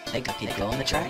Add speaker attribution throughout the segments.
Speaker 1: They got it on the track.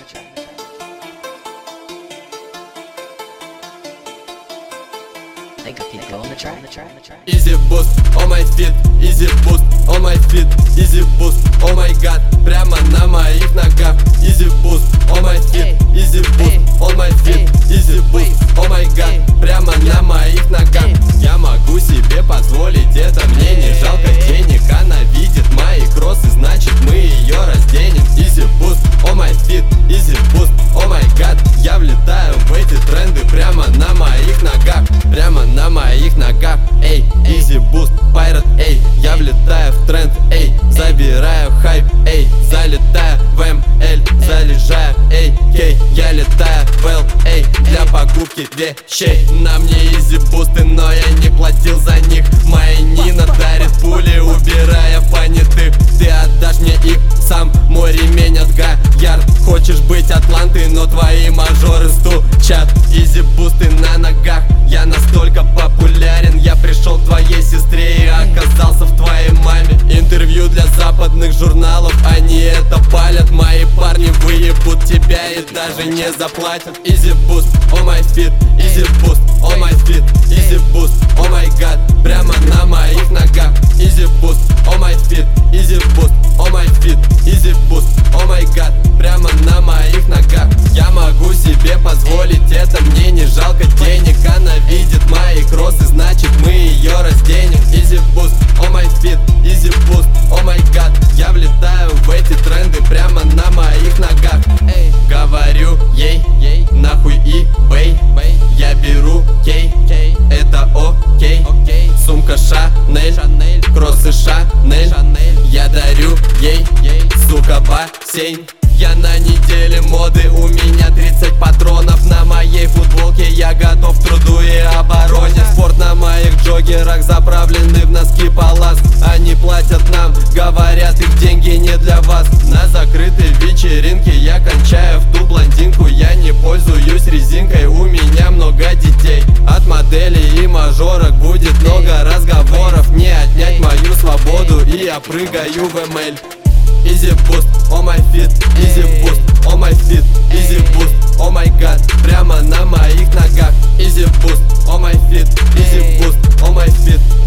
Speaker 1: They got it on the track.
Speaker 2: Easy boost, oh my feet, easy boost, oh my feet, easy boost, oh my god, прямо на моих ногах. Easy boost, oh my feet, easy boost, oh my feet, easy boost, oh my god, прямо на моих ногах. Я могу себе позволить это, мне не жалко денег. Она видит мои кроссы, значит мы ее разденем. Easy boost, oh my feet, easy boost, oh my god. Я влетаю в эти тренды прямо на моих ногах, прямо на моих ногах. Эй, easy boost, Pirate, эй, я влетаю в тренд, эй, забираю хайп, эй, залетаю в МЛ, заряжаю, эй, кей, я летаю в Л, эй, для покупки вещей. На мне easy бусты, но я не платил за них. Моя Нина дарит пули, убирая понятых. Ты отдашь мне их сам, мой ремень от Гаярд. Хочешь быть Атлантой, но твои мажоры стучат. Easy бусты на ногах, я настолько популярен. Я пришел к твоей сестре и оказался в твоей маме. Интервью для западных журналов, они это палят. Мои парни выебут тебя и даже не заплатят. Easy boost, oh my feet, easy boost, oh my feet, easy boost, oh my god, прямо на моих ногах. Easy boost, oh my feet, easy boost, oh my feet, easy boost, oh my god, прямо на моих ногах. Я могу себе позволить это, мне не жалко денег. Она видит мои кроссы, значит мы ее разденем. Easy boost, oh my feet, easy boost, oh my god. Я влетаю в эти тренды прямо на моих ногах. Эй, говорю ей, нахуй eBay. Я беру кей, это окей. Сумка Шанель, кроссы Шанель. Я дарю ей, сука, бассейн. Я на неделе моды, у меня 30 патронов. На моей футболке я готов к труду и обороне. Спорт на моих джогерах, заправлены в носки Палас. Они платят нам, говорят, их деньги не для вас. На закрытой вечеринке я кончаю в ту блондинку. Я не пользуюсь резинкой, у меня много детей. От моделей и мажорок будет много разговоров. Не отнять мою свободу, и я прыгаю в МЛ. Easy boost, oh my feet, easy boost, oh my feet, easy boost, oh my god, прямо на моих ногах. Easy boost, oh my feet, easy boost, oh my feet,